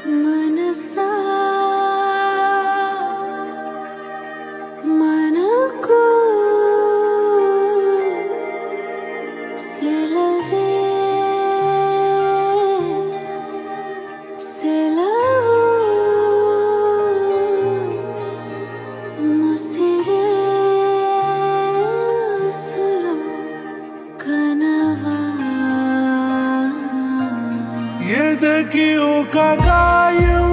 మనసా మనకు సెలవే సెలవు ముసిరేసులు కనవా ఎదకి ఒక గాయం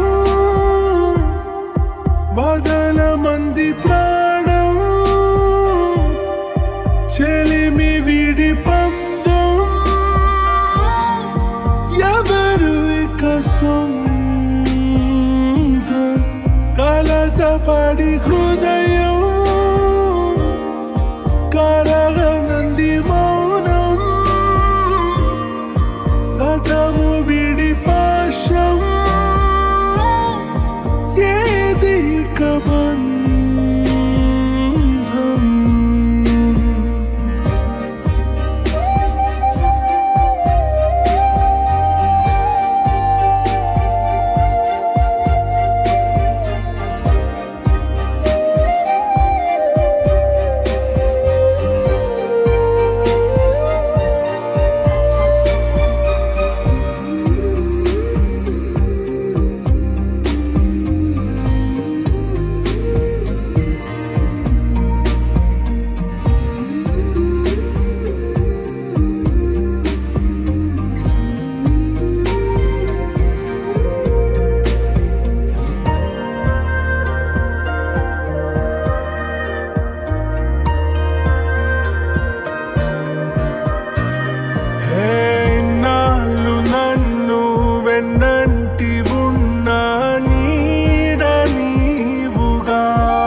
బదల మంది ప్రాణం చెలిమి విడి పందం ఎవరు ఇక సొంతం కలత పడి హృదయం కరగనంది మౌనం గతము విడి పాశం ఏది ఇక బంధం నాళ్ళు నన్ను వెన్నంటి ఉన్న నీడ నీవుగా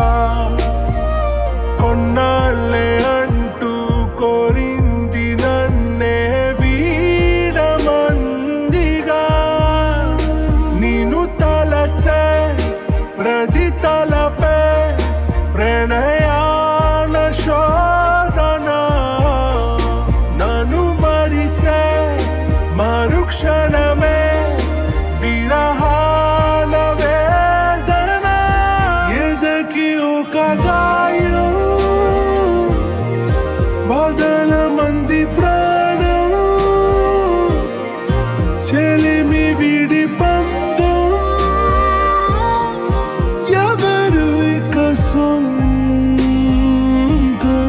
కొన్నాళ్ళే అంటూ కోరింది నన్నే వీడమందిగా నిన్ను తలచే ప్రతి తలపే ప్రణయాల శోధన నన్ను మరిచే మరుక్షణమే విరహాల వేదన ఎదకి ఒక గాయం బదల మంది ప్రాణం చెలిమి విడి పందం ఎవరు ఇక సొంతం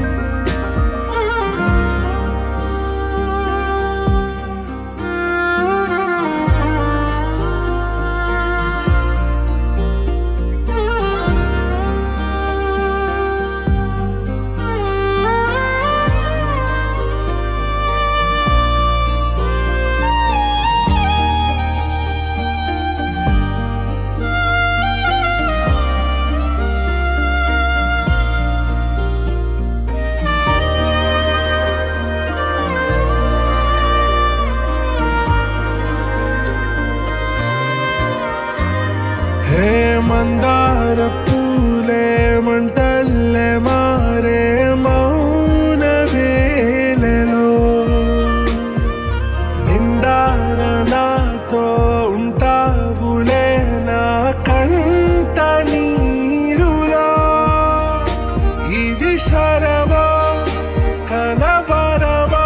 హే మందార పూలే మంటల్లే మారే మౌన వేళలో నిండార నాతో ఉంటావులే నా కంట నీరులో ఇది శరమా కలవరమా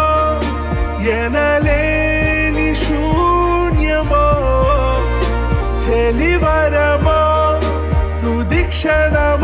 ఎనలేని శూన్యమో చెలివరమా తుది క్షణం